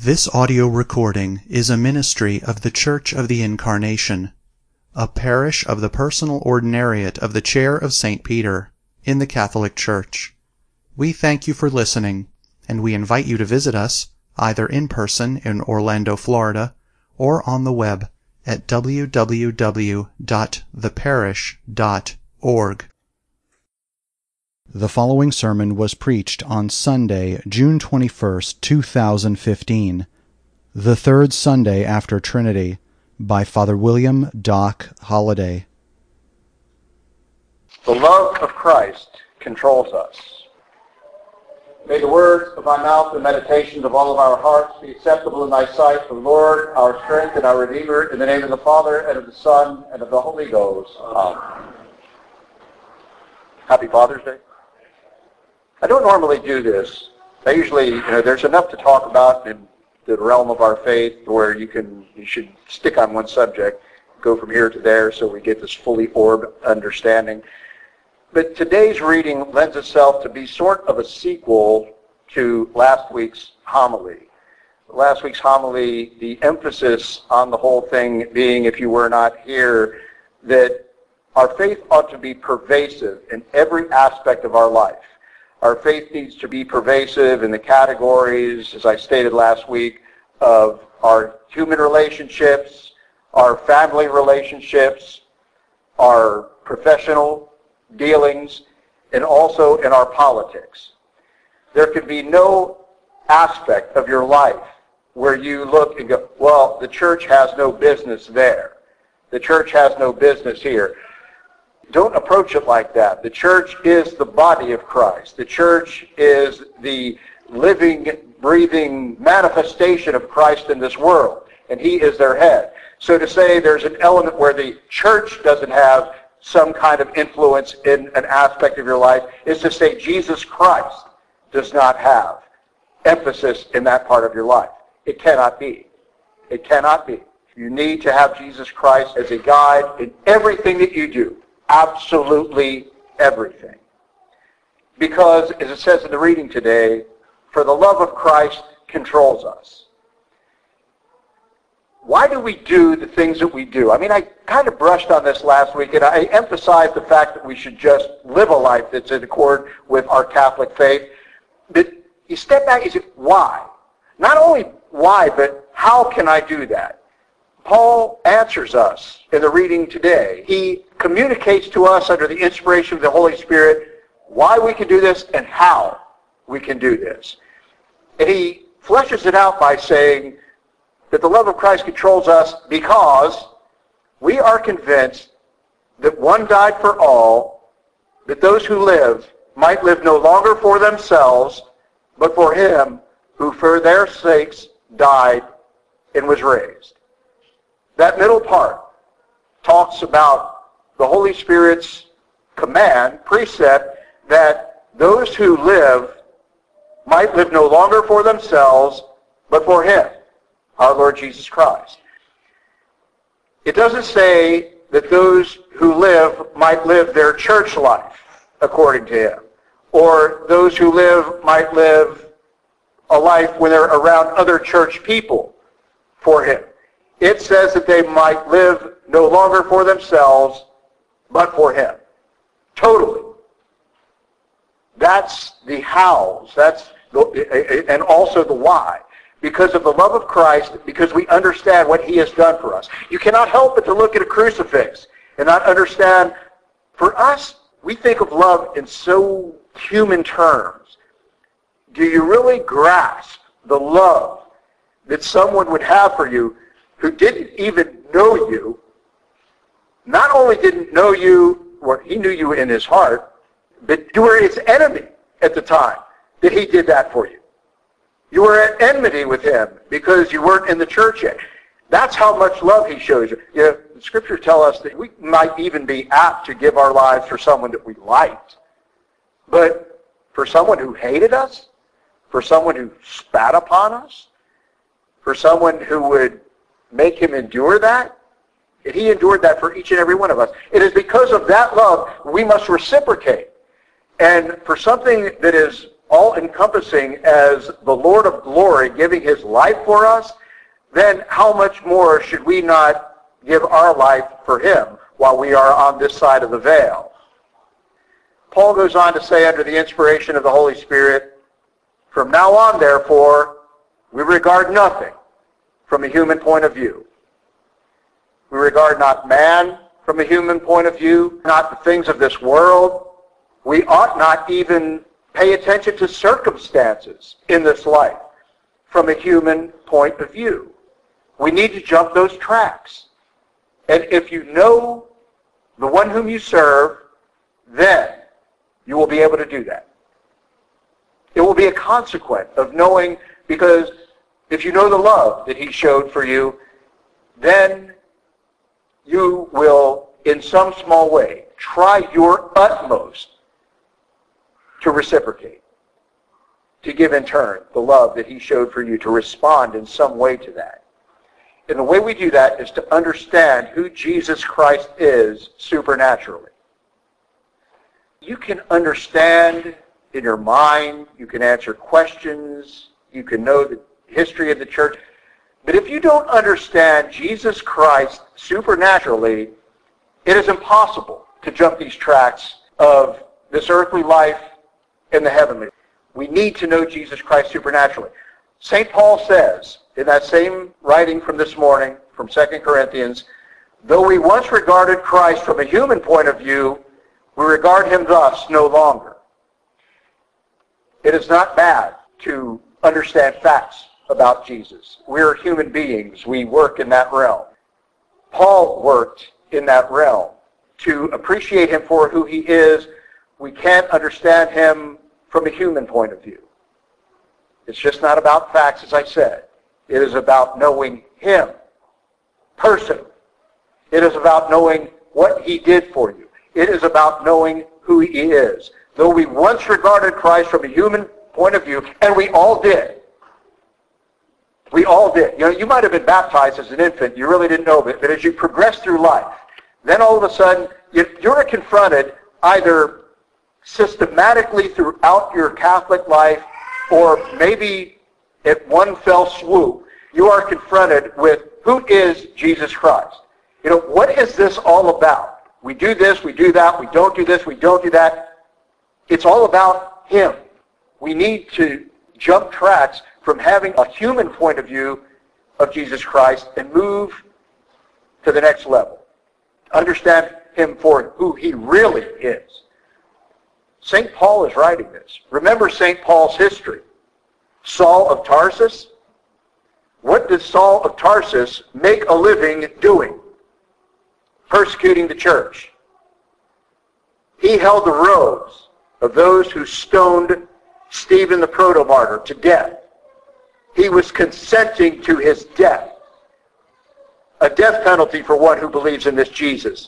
This audio recording is a ministry of the Church of the Incarnation, a parish of the Personal Ordinariate of the Chair of St. Peter, in the Catholic Church. We thank you for listening, and we invite you to visit us, either in person in Orlando, Florida, or on the web at www.theparish.org. The following sermon was preached on Sunday, June 21st, 2015, the third Sunday after Trinity, by Father William Doc Holliday. The love of Christ controls us. May the words of my mouth and meditations of all of our hearts be acceptable in thy sight, O Lord, our strength and our Redeemer, in the name of the Father, and of the Son, and of the Holy Ghost. Amen. Happy Father's Day. I don't normally do this. I usually, there's enough to talk about in the realm of our faith where you should stick on one subject, go from here to there so we get this fully orbed understanding. But today's reading lends itself to be sort of a sequel to last week's homily. Last week's homily, the emphasis on the whole thing being, if you were not here, that our faith ought to be pervasive in every aspect of our life. Our faith needs to be pervasive in the categories, as I stated last week, of our human relationships, our family relationships, our professional dealings, and also in our politics. There can be no aspect of your life where you look and go, well, the church has no business there. The church has no business here. Don't approach it like that. The church is the body of Christ. The church is the living, breathing manifestation of Christ in this world, and he is their head. So to say there's an element where the church doesn't have some kind of influence in an aspect of your life is to say Jesus Christ does not have emphasis in that part of your life. It cannot be. It cannot be. You need to have Jesus Christ as a guide in everything that you do. Absolutely everything. Because, as it says in the reading today, for the love of Christ controls us. Why do we do the things that we do? I mean, I kind of brushed on this last week, and I emphasized the fact that we should just live a life that's in accord with our Catholic faith. But you step back and you say, why? Not only why, but how can I do that? Paul answers us in the reading today. He communicates to us under the inspiration of the Holy Spirit why we can do this and how we can do this. And he fleshes it out by saying that the love of Christ controls us because we are convinced that one died for all, that those who live might live no longer for themselves, but for him who for their sakes died and was raised. That middle part talks about the Holy Spirit's command, precept, that those who live might live no longer for themselves, but for him, our Lord Jesus Christ. It doesn't say that those who live might live their church life according to him, or those who live might live a life when they're around other church people for him. It says that they might live no longer for themselves, but for him. Totally. That's the hows. And also the why. Because of the love of Christ, because we understand what he has done for us. You cannot help but to look at a crucifix and not understand. For us, we think of love in so human terms. Do you really grasp the love that someone would have for you who didn't even know you? Not only didn't know you, or he knew you in his heart, but you were his enemy at the time that he did that for you. You were at enmity with him because you weren't in the church yet. That's how much love he shows you. The scriptures tell us that we might even be apt to give our lives for someone that we liked. But for someone who hated us, for someone who spat upon us, for someone who would make him endure that, and he endured that for each and every one of us. It is because of that love we must reciprocate. And for something that is all-encompassing as the Lord of glory giving his life for us, then how much more should we not give our life for him while we are on this side of the veil? Paul goes on to say, under the inspiration of the Holy Spirit, "From now on, therefore, we regard nothing from a human point of view. We regard not man from a human point of view, not the things of this world. We ought not even pay attention to circumstances in this life from a human point of view." We need to jump those tracks. And if you know the one whom you serve, then you will be able to do that. It will be a consequence of knowing, because if you know the love that he showed for you, then you will, in some small way, try your utmost to reciprocate, to give in turn the love that he showed for you, to respond in some way to that. And the way we do that is to understand who Jesus Christ is supernaturally. You can understand in your mind, you can answer questions, you can know the history of the church, but if you don't understand Jesus Christ supernaturally, it is impossible to jump these tracks of this earthly life and the heavenly. We need to know Jesus Christ supernaturally. St. Paul says, in that same writing from this morning, from 2 Corinthians, "Though we once regarded Christ from a human point of view, we regard him thus no longer." It is not bad to understand facts about Jesus. We're human beings. We work in that realm. Paul worked in that realm. To appreciate him for who he is, we can't understand him from a human point of view. It's just not about facts, as I said. It is about knowing him personally. It is about knowing what he did for you. It is about knowing who he is. Though we once regarded Christ from a human point of view, and we all did. We all did. You know, you might have been baptized as an infant. You really didn't know it. But as you progress through life, then all of a sudden, you're confronted either systematically throughout your Catholic life, or maybe at one fell swoop, you are confronted with, who is Jesus Christ? You know, what is this all about? We do this, we do that, we don't do this, we don't do that. It's all about him. We need to jump tracks from having a human point of view of Jesus Christ and move to the next level. Understand him for who he really is. St. Paul is writing this. Remember St. Paul's history. Saul of Tarsus. What did Saul of Tarsus make a living doing? Persecuting the church. He held the robes of those who stoned Stephen the proto-martyr to death. He was consenting to his death. A death penalty for one who believes in this Jesus.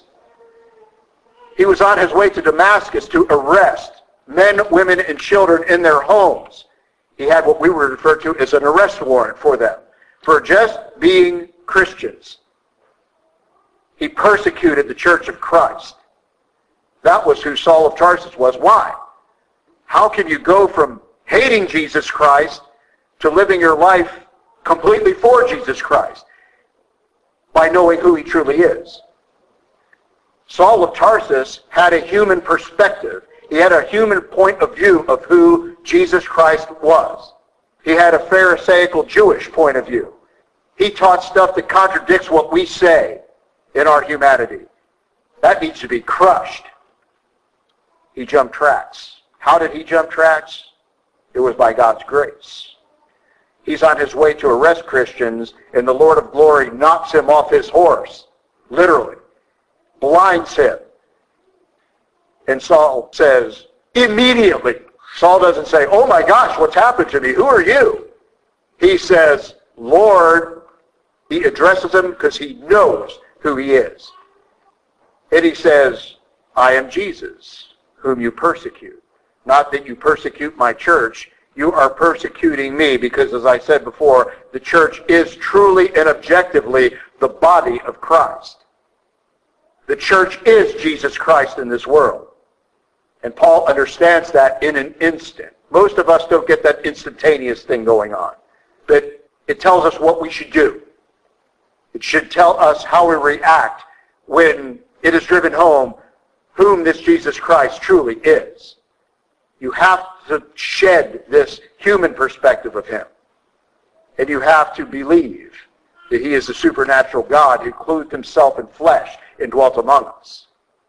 He was on his way to Damascus to arrest men, women, and children in their homes. He had what we would refer to as an arrest warrant for them, for just being Christians. He persecuted the Church of Christ. That was who Saul of Tarsus was. Why? How can you go from hating Jesus Christ to living your life completely for Jesus Christ? By knowing who he truly is. Saul of Tarsus had a human perspective. He had a human point of view of who Jesus Christ was. He had a Pharisaical Jewish point of view. He taught stuff that contradicts what we say in our humanity. That needs to be crushed. He jumped tracks. How did he jump tracks? It was by God's grace. He's on his way to arrest Christians, and the Lord of glory knocks him off his horse, literally, blinds him. And Saul says, immediately, Saul doesn't say, oh my gosh, what's happened to me? Who are you? He says, Lord. He addresses him because he knows who he is. And he says, I am Jesus, whom you persecute. Not that you persecute my church. You are persecuting me because, as I said before, the church is truly and objectively the body of Christ. The church is Jesus Christ in this world. And Paul understands that in an instant. Most of us don't get that instantaneous thing going on. But it tells us what we should do. It should tell us how we react when it is driven home whom this Jesus Christ truly is. You have to shed this human perspective of him. And you have to believe that he is the supernatural God who clothed himself in flesh and dwelt among us.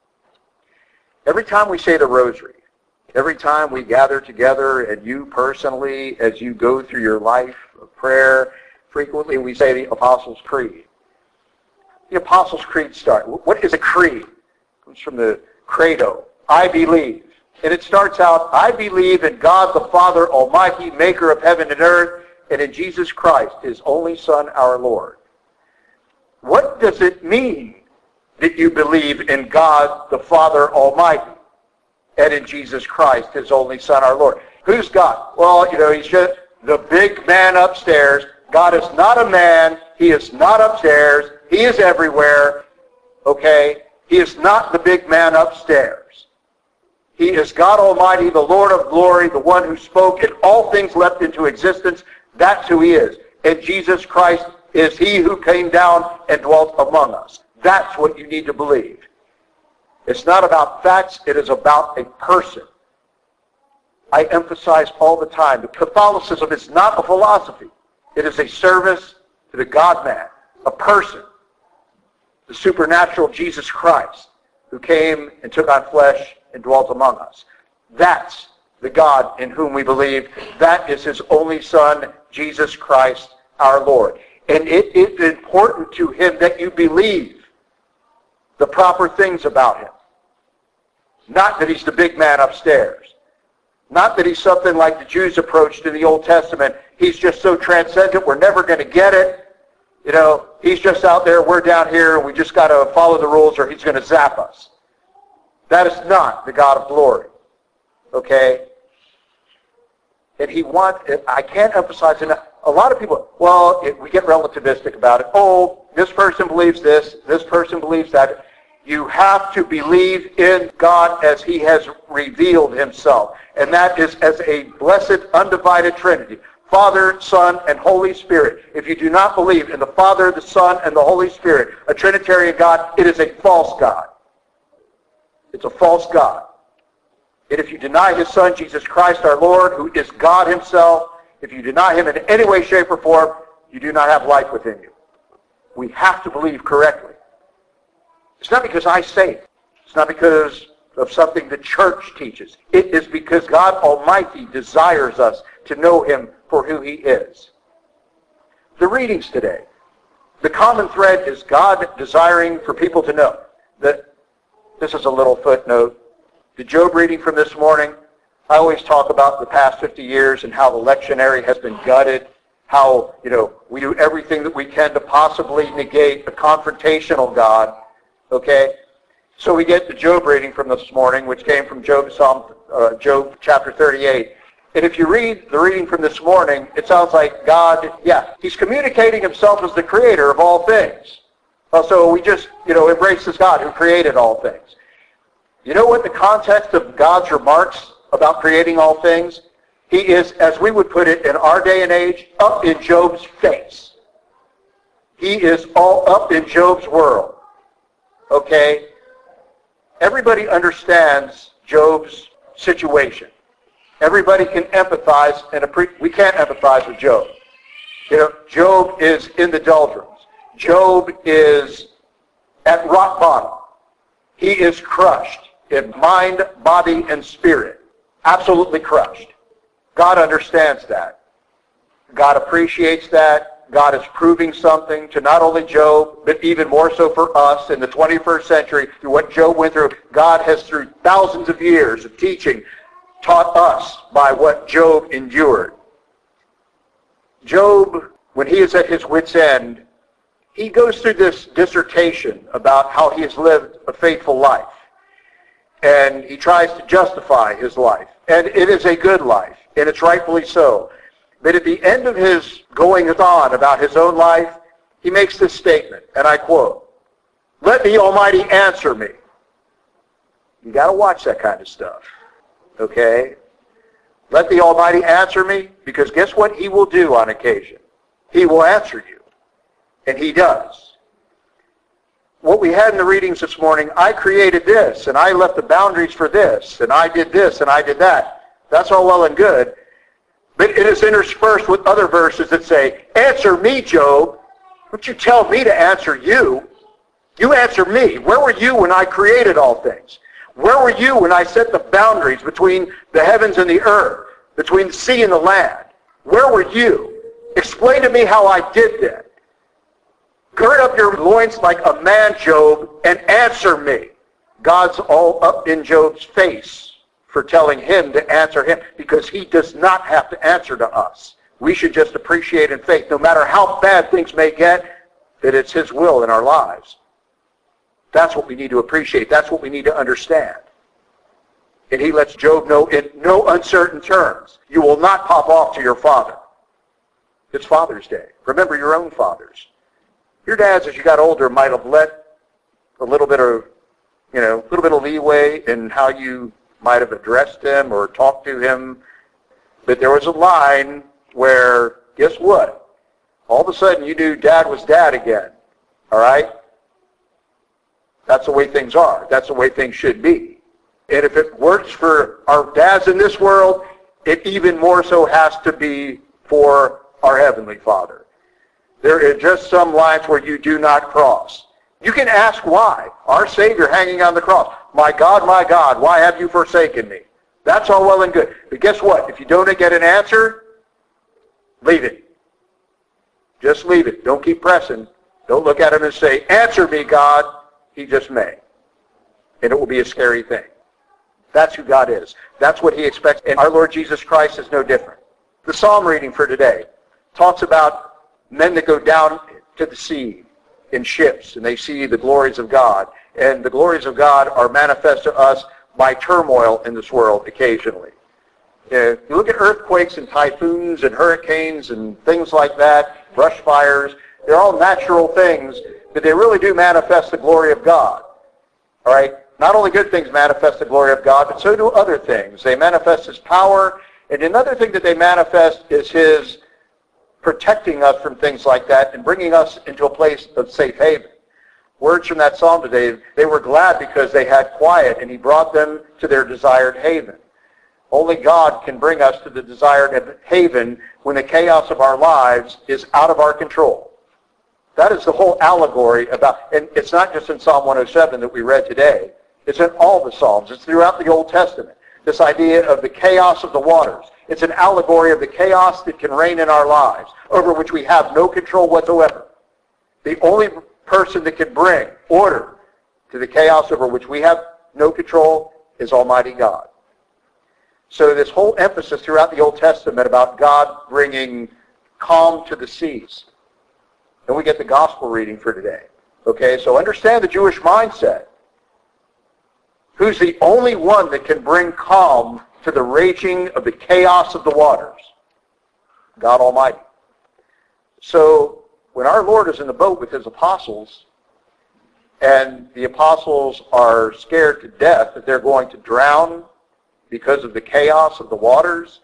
Every time we say the rosary, every time we gather together, and you personally, as you go through your life of prayer, frequently we say the Apostles' Creed. The Apostles' Creed start. What is a creed? It comes from the credo, I believe. And it starts out, I believe in God the Father Almighty, maker of heaven and earth, and in Jesus Christ, his only Son, our Lord. What does it mean that you believe in God the Father Almighty and in Jesus Christ, his only Son, our Lord? Who's God? Well, he's just the big man upstairs. God is not a man. He is not upstairs. He is everywhere. Okay? He is not the big man upstairs. He is God Almighty, the Lord of glory, the one who spoke and all things leapt into existence. That's who he is. And Jesus Christ is he who came down and dwelt among us. That's what you need to believe. It's not about facts. It is about a person. I emphasize all the time that Catholicism is not a philosophy. It is a service to the God-man, a person, the supernatural Jesus Christ, who came and took on flesh and dwelt among us. That's the God in whom we believe. That is his only Son, Jesus Christ, our Lord. And it is important to him that you believe the proper things about him. Not that he's the big man upstairs. Not that he's something like the Jews approached in the Old Testament. He's just so transcendent, we're never going to get it. He's just out there, we're down here, and we just got to follow the rules or he's going to zap us. That is not the God of glory. Okay? And I can't emphasize enough. A lot of people, we get relativistic about it. Oh, this person believes this person believes that. You have to believe in God as he has revealed himself. And that is as a blessed, undivided Trinity. Father, Son, and Holy Spirit. If you do not believe in the Father, the Son, and the Holy Spirit, a Trinitarian God, it is a false God. It's a false God. And if you deny his Son, Jesus Christ our Lord, who is God himself, if you deny him in any way, shape, or form, you do not have life within you. We have to believe correctly. It's not because I say it. It's not because of something the church teaches. It is because God Almighty desires us to know him for who he is. The readings today. The common thread is God desiring for people to know that, this is a little footnote, the Job reading from this morning, I always talk about the past 50 years and how the lectionary has been gutted, how, we do everything that we can to possibly negate a confrontational God, okay? So we get the Job reading from this morning, which came from Job chapter 38. And if you read the reading from this morning, it sounds like God, he's communicating himself as the creator of all things. So we just, embrace this God who created all things. You know what the context of God's remarks about creating all things? He is, as we would put it in our day and age, up in Job's face. He is all up in Job's world. Okay? Everybody understands Job's situation. Everybody can empathize we can't empathize with Job. Job is in the doldrums. Job is at rock bottom. He is crushed in mind, body, and spirit. Absolutely crushed. God understands that. God appreciates that. God is proving something to not only Job, but even more so for us in the 21st century through what Job went through. God has, through thousands of years of teaching, taught us by what Job endured. Job, when he is at his wit's end, he goes through this dissertation about how he has lived a faithful life. And he tries to justify his life. And it is a good life, and it's rightfully so. But at the end of his goings on about his own life, he makes this statement, and I quote, "Let the Almighty answer me." You got to watch that kind of stuff, okay? Let the Almighty answer me, because guess what He will do on occasion? He will answer you. And He does. What we had in the readings this morning, I created this, and I left the boundaries for this, and I did this, and I did that. That's all well and good. But it is interspersed with other verses that say, answer me, Job. Don't you tell me to answer you. You answer me. Where were you when I created all things? Where were you when I set the boundaries between the heavens and the earth, between the sea and the land? Where were you? Explain to me how I did that. Gird up your loins like a man, Job, and answer me. God's all up in Job's face for telling him to answer him, because he does not have to answer to us. We should just appreciate in faith, no matter how bad things may get, that it's His will in our lives. That's what we need to appreciate. That's what we need to understand. And He lets Job know in no uncertain terms, you will not pop off to your father. It's Father's Day. Remember your own fathers. Your dads, as you got older, might have let a little bit of leeway in how you might have addressed him or talked to him. But there was a line where, guess what? All of a sudden you knew Dad was Dad again. All right? That's the way things are. That's the way things should be. And if it works for our dads in this world, it even more so has to be for our Heavenly Father. There are just some lines where you do not cross. You can ask why. Our Savior hanging on the cross. My God, why have you forsaken me? That's all well and good. But guess what? If you don't get an answer, leave it. Just leave it. Don't keep pressing. Don't look at him and say, answer me, God. He just may. And it will be a scary thing. That's who God is. That's what He expects. And our Lord Jesus Christ is no different. The psalm reading for today talks about men that go down to the sea in ships, and they see the glories of God. And the glories of God are manifest to us by turmoil in this world occasionally. If you look at earthquakes and typhoons and hurricanes and things like that, brush fires, they're all natural things, but they really do manifest the glory of God. All right? Not only good things manifest the glory of God, but so do other things. They manifest His power, and another thing that they manifest is His protecting us from things like that and bringing us into a place of safe haven. Words from that psalm today, they were glad because they had quiet, and He brought them to their desired haven. Only God can bring us to the desired haven when the chaos of our lives is out of our control. That is the whole allegory about, and it's not just in Psalm 107 that we read today. It's in all the Psalms. It's throughout the Old Testament. This idea of the chaos of the waters. It's an allegory of the chaos that can reign in our lives, over which we have no control whatsoever. The only person that can bring order to the chaos over which we have no control is Almighty God. So this whole emphasis throughout the Old Testament about God bringing calm to the seas. And we get the gospel reading for today. Okay, so understand the Jewish mindset. Who's the only one that can bring calm to the raging of the chaos of the waters? God Almighty. So when our Lord is in the boat with His apostles, and the apostles are scared to death that they're going to drown because of the chaos of the waters,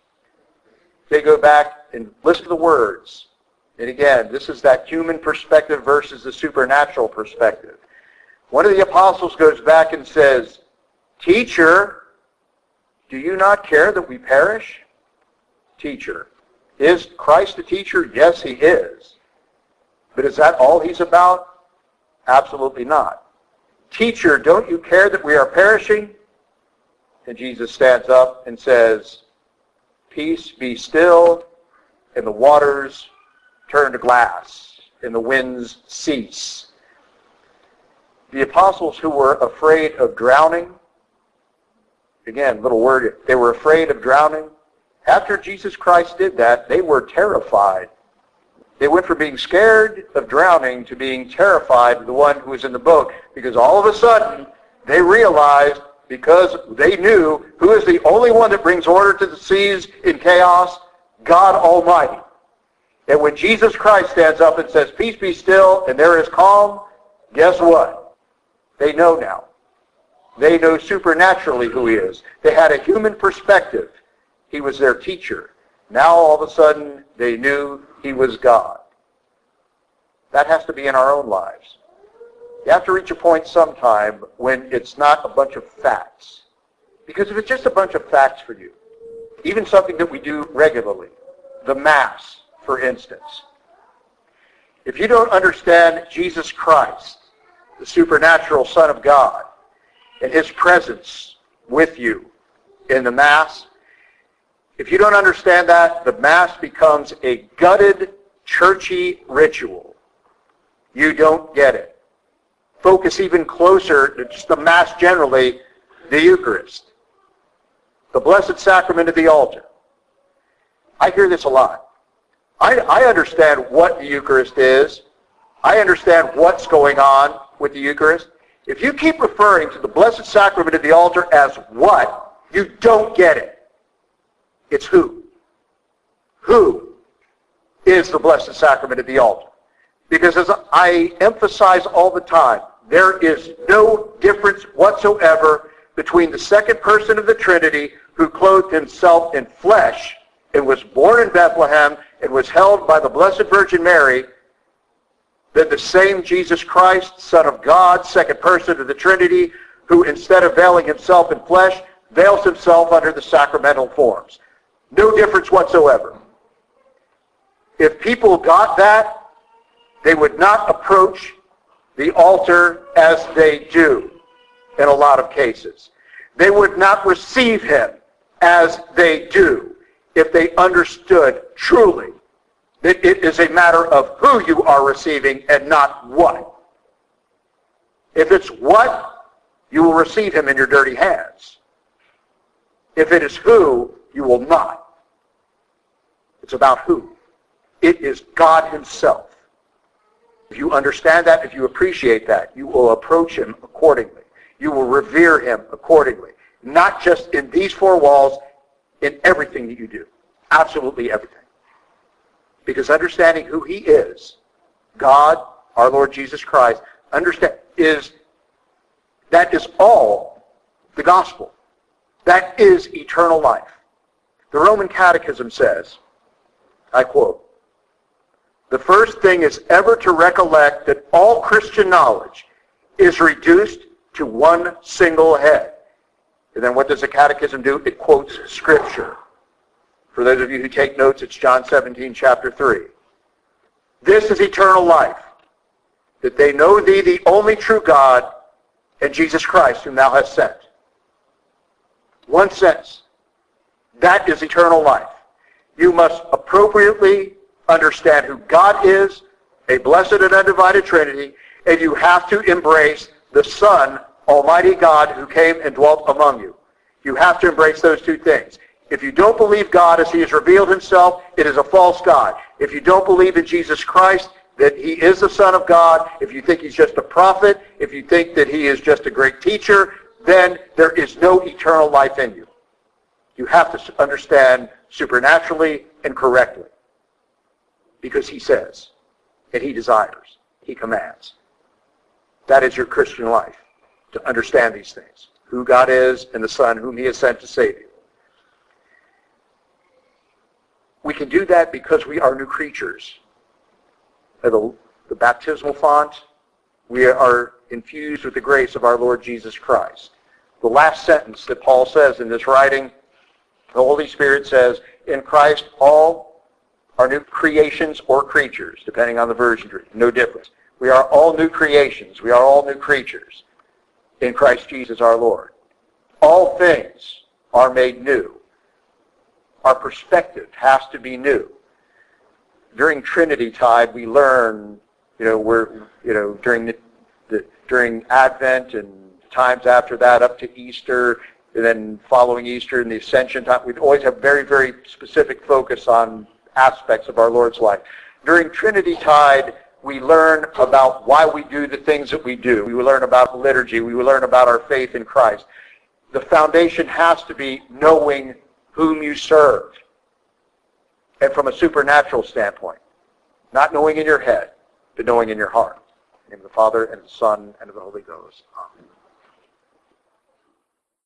they go back and listen to the words. And again, this is that human perspective versus the supernatural perspective. One of the apostles goes back and says, Teacher, do you not care that we perish? Teacher. Is Christ a teacher? Yes, He is. But is that all He's about? Absolutely not. Teacher, don't you care that we are perishing? And Jesus stands up and says, Peace, be still, and the waters turn to glass, and the winds cease. The apostles who were afraid of drowning, again, little word, they were afraid of drowning. After Jesus Christ did that, they were terrified. They went from being scared of drowning to being terrified of the one who was in the boat, because all of a sudden they realized, because they knew who is the only one that brings order to the seas in chaos, God Almighty. And when Jesus Christ stands up and says, Peace, be still, and there is calm, guess what? They know now. They know supernaturally who He is. They had a human perspective. he was their teacher. Now all of a sudden they knew he was God. That has to be in our own lives. You have to reach a point sometime when it's not a bunch of facts. Because if it's just a bunch of facts for you, even something that we do regularly, the Mass, for instance, if you don't understand Jesus Christ, the supernatural Son of God, and his presence with you in the Mass, if you don't understand that, the Mass becomes a gutted, churchy ritual. You don't get it. Focus even closer to just the Mass generally, the Eucharist, the Blessed Sacrament of the altar. I hear this a lot. I understand what the Eucharist is. I understand what's going on with the Eucharist. If you keep referring to the Blessed Sacrament of the altar as what, you don't get it. It's who. Who is the Blessed Sacrament of the altar? Because as I emphasize all the time, there is no difference whatsoever between the second person of the Trinity who clothed himself in flesh and was born in Bethlehem and was held by the Blessed Virgin Mary, than the same Jesus Christ, Son of God, second person of the Trinity, who instead of veiling himself in flesh, veils himself under the sacramental forms. No difference whatsoever. If people got that, they would not approach the altar as they do in a lot of cases. They would not receive him as they do if they understood truly that it is a matter of who you are receiving and not what. If it's what, you will receive him in your dirty hands. If it is who, you will not. It's about who. It is God himself. If you understand that, if you appreciate that, you will approach him accordingly. You will revere him accordingly. Not just in these four walls, in everything that you do. Absolutely everything. Because understanding who he is, God, our Lord Jesus Christ, that is all the gospel. That is eternal life. The Roman Catechism says, I quote, "The first thing is ever to recollect that all Christian knowledge is reduced to one single head." And then what does the Catechism do? It quotes Scripture. For those of you who take notes, it's John 17, chapter 3. "This is eternal life, that they know thee, the only true God, and Jesus Christ, whom thou hast sent." One sentence. That is eternal life. You must appropriately understand who God is, a blessed and undivided Trinity, and you have to embrace the Son, Almighty God, who came and dwelt among you. You have to embrace those two things. If you don't believe God as he has revealed himself, it is a false God. If you don't believe in Jesus Christ, that he is the Son of God, if you think he's just a prophet, if you think that he is just a great teacher, then there is no eternal life in you. You have to understand supernaturally and correctly. Because he says, and he desires, he commands. That is your Christian life, to understand these things. Who God is and the Son whom he has sent to save you. We can do that because we are new creatures. The baptismal font, we are infused with the grace of our Lord Jesus Christ. The last sentence that Paul says in this writing, the Holy Spirit says, in Christ all are new creations or creatures, depending on the version, no difference. We are all new creations. We are all new creatures in Christ Jesus our Lord. All things are made new. Our perspective has to be new. During Trinity Tide, we learn, during Advent and times after that, up to Easter, and then following Easter and the Ascension time, we always have very, very specific focus on aspects of our Lord's life. During Trinity Tide, we learn about why we do the things that we do. We will learn about liturgy. We will learn about our faith in Christ. The foundation has to be knowing whom you serve. And from a supernatural standpoint. Not knowing in your head, but knowing in your heart. In the name of the Father, and of the Son, and of the Holy Ghost. Amen.